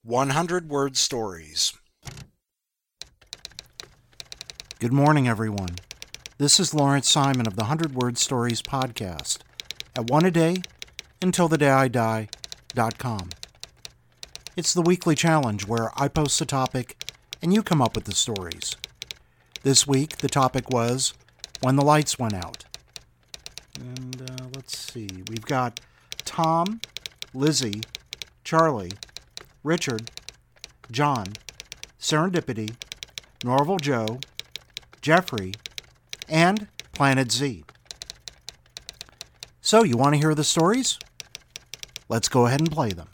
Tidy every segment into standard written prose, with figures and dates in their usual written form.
100-word stories. Good morning, everyone. This is Lawrence Simon of the 100-Word Stories podcast at oneaday-until-the-day-I-die.com. It's the weekly challenge where I post a topic and you come up with the stories. This week, the topic was When the Lights Went Out. And let's see, we've got Tom, Lizzie, Charlie, Richard, John, Serendipity, Norval Joe, Jeffrey, and Planet Z. So, you want to hear the stories? Let's go ahead and play them.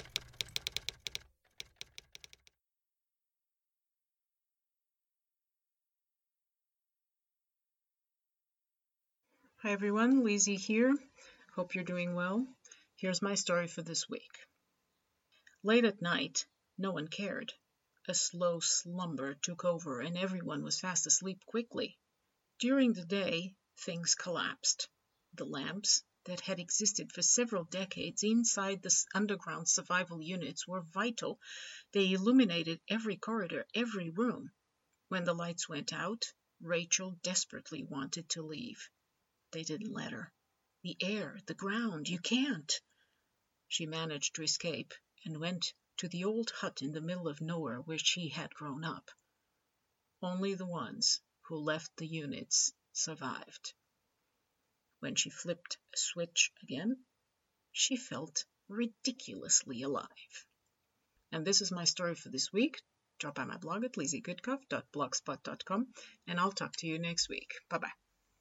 Hi everyone, Lizzie here. Hope you're doing well. Here's my story for this week. Late at night, no one cared. A slow slumber took over and everyone was fast asleep quickly. During the day, things collapsed. The lamps that had existed for several decades inside the underground survival units were vital. They illuminated every corridor, every room. When the lights went out, Rachel desperately wanted to leave. They didn't let her. The air, the ground, you can't. She managed to escape and went to the old hut in the middle of nowhere where she had grown up. Only the ones who left the units survived. When she flipped a switch again, she felt ridiculously alive. And this is my story for this week. Drop by my blog at lizziegoodcuff.blogspot.com and I'll talk to you next week. Bye-bye.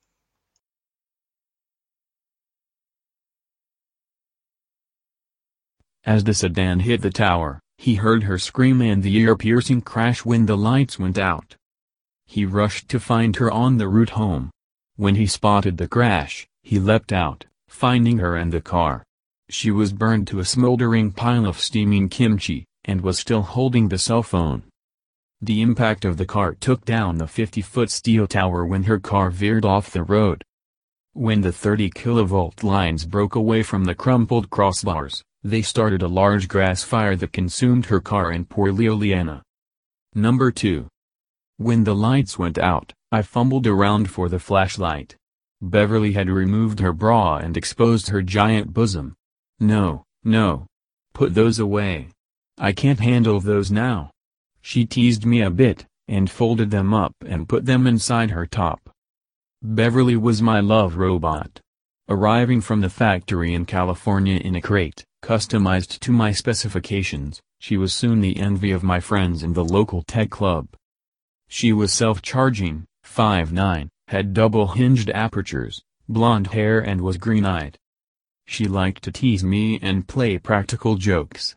As the sedan hit the tower, he heard her scream and the ear-piercing crash when the lights went out. He rushed to find her on the route home. When he spotted the crash, he leapt out, finding her and the car. She was burned to a smoldering pile of steaming kimchi, and was still holding the cell phone. The impact of the car took down the 50-foot steel tower when her car veered off the road. When the 30 kilovolt lines broke away from the crumpled crossbars, they started a large grass fire that consumed her car and poor Leoliana. Number 2. When the lights went out, I fumbled around for the flashlight. Beverly had removed her bra and exposed her giant bosom. No. Put those away. I can't handle those now. She teased me a bit, and folded them up and put them inside her top. Beverly was my love robot. Arriving from the factory in California in a crate, customized to my specifications, she was soon the envy of my friends in the local tech club. She was self-charging, 5'9", had double-hinged apertures, blonde hair and was green-eyed. She liked to tease me and play practical jokes.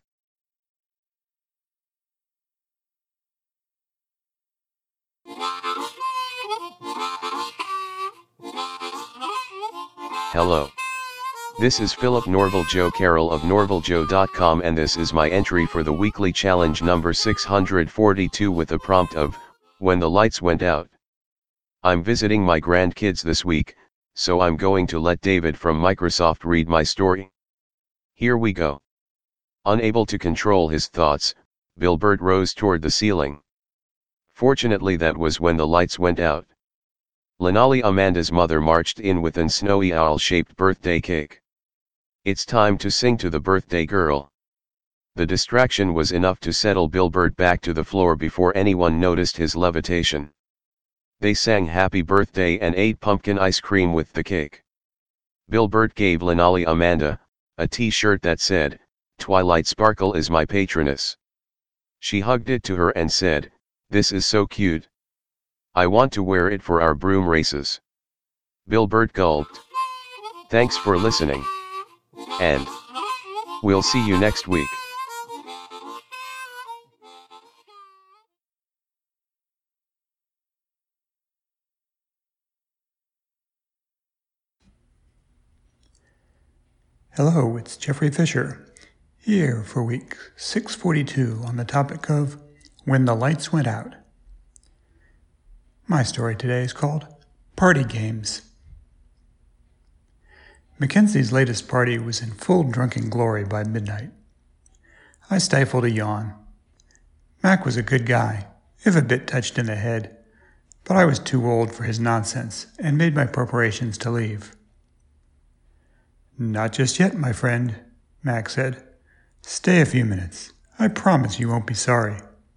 Hello. This is Philip Norval Joe Carroll of norvaljoe.com and this is my entry for the weekly challenge number 642 with a prompt of, When the Lights Went Out. I'm visiting my grandkids this week, so I'm going to let David from Microsoft read my story. Here we go. Unable to control his thoughts, Bilbert rose toward the ceiling. Fortunately that was when the lights went out. Lenali Amanda's mother marched in with an snowy owl-shaped birthday cake. It's time to sing to the birthday girl. The distraction was enough to settle Bilbert back to the floor before anyone noticed his levitation. They sang happy birthday and ate pumpkin ice cream with the cake. Bilbert gave Lenali Amanda a t-shirt that said, "Twilight Sparkle is my patroness." She hugged it to her and said, "This is so cute. I want to wear it for our broom races." Bilbert gulped. Thanks for listening. And we'll see you next week. Hello, it's Jeffrey Fisher, here for week 642 on the topic of When the Lights Went Out. My story today is called Party Games. Mackenzie's latest party was in full drunken glory by midnight. I stifled a yawn. Mac was a good guy, if a bit touched in the head, but I was too old for his nonsense and made my preparations to leave. "Not just yet, my friend," Mac said. "Stay a few minutes. I promise you won't be sorry."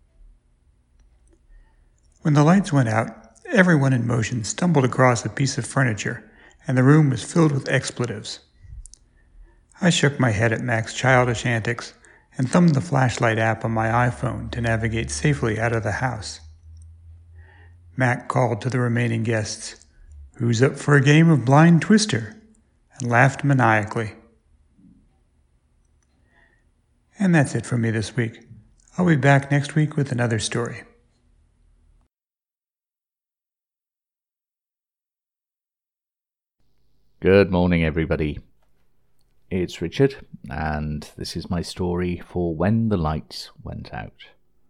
When the lights went out, everyone in motion stumbled across a piece of furniture, and the room was filled with expletives. I shook my head at Mac's childish antics and thumbed the flashlight app on my iPhone to navigate safely out of the house. Mac called to the remaining guests, "Who's up for a game of blind twister?" and laughed maniacally. And that's it for me this week. I'll be back next week with another story. Good morning, everybody. It's Richard, and this is my story for When the Lights Went Out.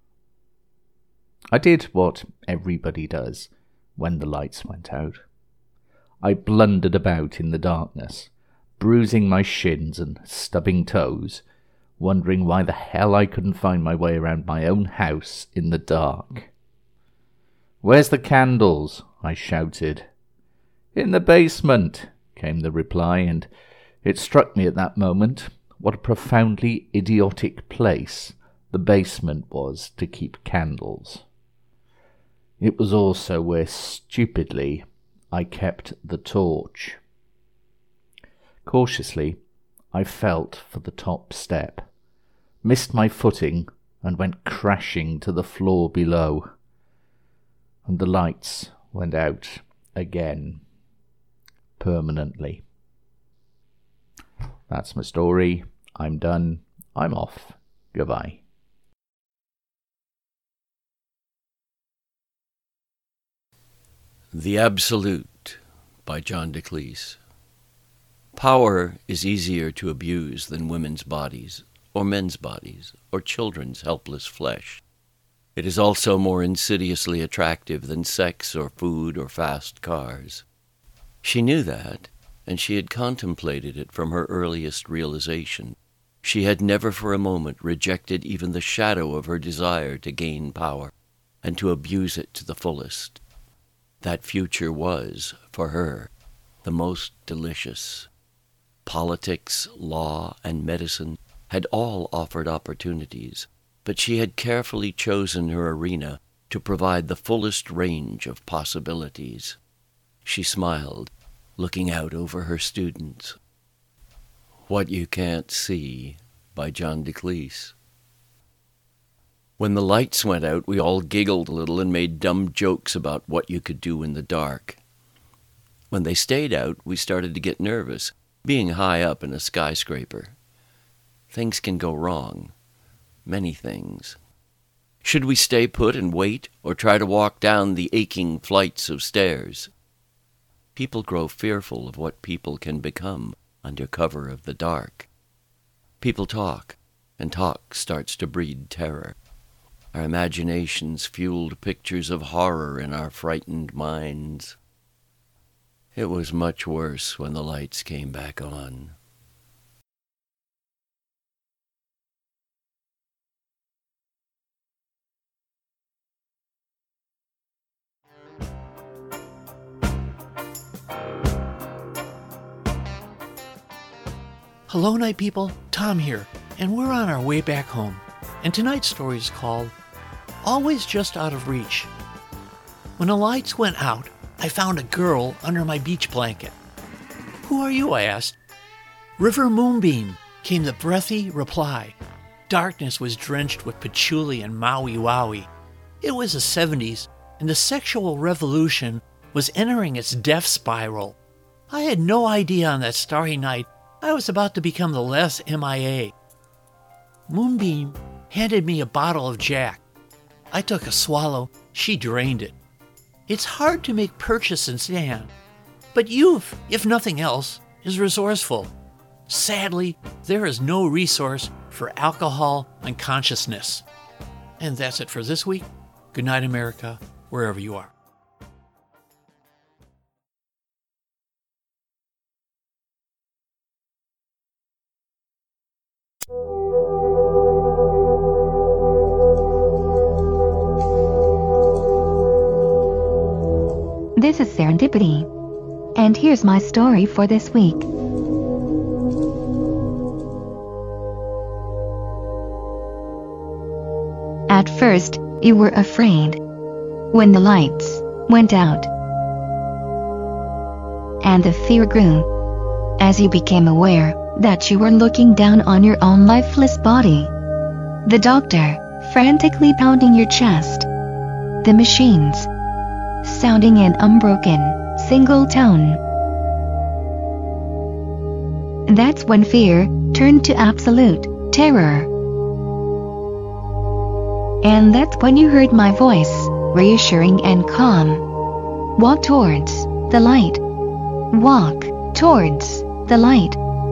I did what everybody does when the lights went out. I blundered about in the darkness, bruising my shins and stubbing toes, wondering why the hell I couldn't find my way around my own house in the dark. "Where's the candles?" I shouted. "In the basement," came the reply, and it struck me at that moment what a profoundly idiotic place the basement was to keep candles. It was also where, stupidly, I kept the torch. Cautiously, I felt for the top step, missed my footing, and went crashing to the floor below. And the lights went out again, permanently. That's my story. I'm done. I'm off. Goodbye. The Absolute by John Declease. Power is easier to abuse than women's bodies, or men's bodies, or children's helpless flesh. It is also more insidiously attractive than sex or food or fast cars. She knew that, and she had contemplated it from her earliest realization. She had never for a moment rejected even the shadow of her desire to gain power, and to abuse it to the fullest. That future was, for her, the most delicious. Politics, law, and medicine had all offered opportunities, but she had carefully chosen her arena to provide the fullest range of possibilities. She smiled, looking out over her students. What You Can't See by John Declease. When the lights went out, we all giggled a little and made dumb jokes about what you could do in the dark. When they stayed out, we started to get nervous, being high up in a skyscraper. Things can go wrong. Many things. Should we stay put and wait, or try to walk down the aching flights of stairs? People grow fearful of what people can become under cover of the dark. People talk, and talk starts to breed terror. Our imaginations fueled pictures of horror in our frightened minds. It was much worse when the lights came back on. Hello, night people. Tom here, and we're on our way back home. And tonight's story is called Always Just Out of Reach. When the lights went out, I found a girl under my beach blanket. "Who are you?" I asked. "River Moonbeam," came the breathy reply. Darkness was drenched with patchouli and Maui Wowie. It was the 70s, and the sexual revolution was entering its death spiral. I had no idea on that starry night I was about to become the less MIA. Moonbeam handed me a bottle of Jack. I took a swallow, she drained it. It's hard to make purchase and stand, but youth, if nothing else, is resourceful. Sadly, there is no resource for alcohol unconsciousness. And that's it for this week. Good night, America, wherever you are. This is Serendipity. And here's my story for this week. At first, you were afraid when the lights went out. And the fear grew as you became aware that you were looking down on your own lifeless body. The doctor frantically pounding your chest. The machines sounding an unbroken, single tone. That's when fear turned to absolute terror. And that's when you heard my voice, reassuring and calm. Walk towards the light. Walk towards the light.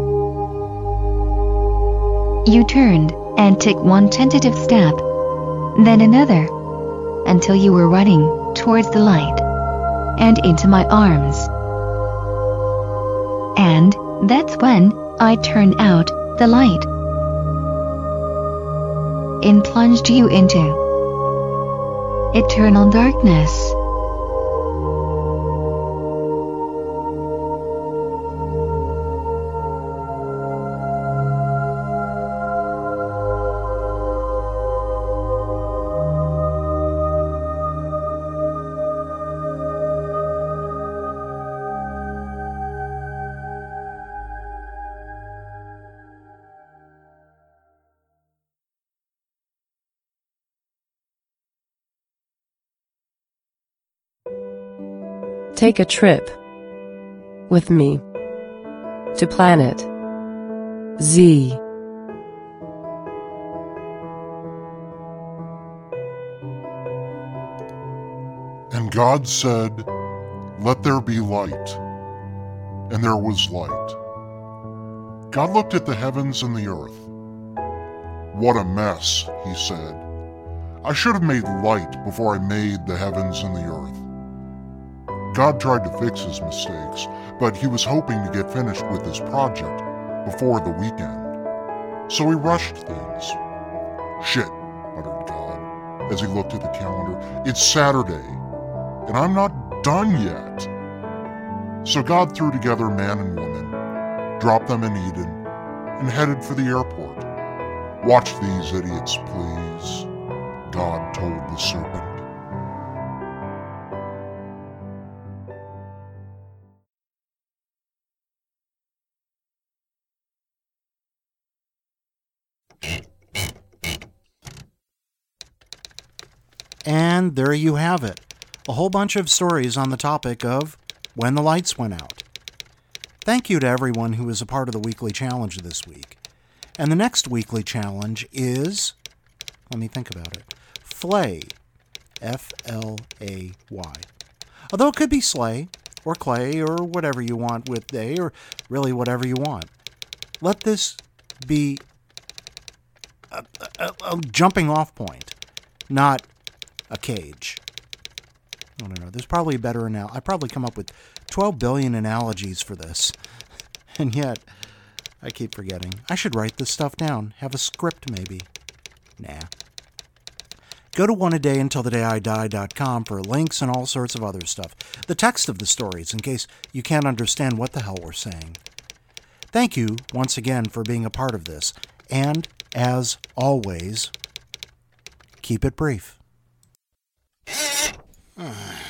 You turned and took one tentative step, then another, until you were running towards the light and into my arms. And that's when I turned out the light and plunged you into eternal darkness. Take a trip with me to planet Z. And God said, "Let there be light." And there was light. God looked at the heavens and the earth. "What a mess," he said. "I should have made light before I made the heavens and the earth." God tried to fix his mistakes, but he was hoping to get finished with his project before the weekend. So he rushed things. "Shit," muttered God as he looked at the calendar. "It's Saturday, and I'm not done yet." So God threw together man and woman, dropped them in Eden, and headed for the airport. "Watch these idiots, please," God told the serpent. And there you have it. A whole bunch of stories on the topic of when the lights went out. Thank you to everyone who was a part of the weekly challenge this week. And the next weekly challenge is, let me think about it, Flay. F-L-A-Y. Although it could be Slay, or Clay, or whatever you want with day, or really whatever you want. Let this be a jumping off point, not a cage. I don't know. There's probably a better analogy. I probably come up with 12 billion analogies for this. And yet, I keep forgetting. I should write this stuff down. Have a script, maybe. Nah. Go to oneadayuntilthedayidie.com for links and all sorts of other stuff. The text of the stories, in case you can't understand what the hell we're saying. Thank you, once again, for being a part of this. And, as always, keep it brief.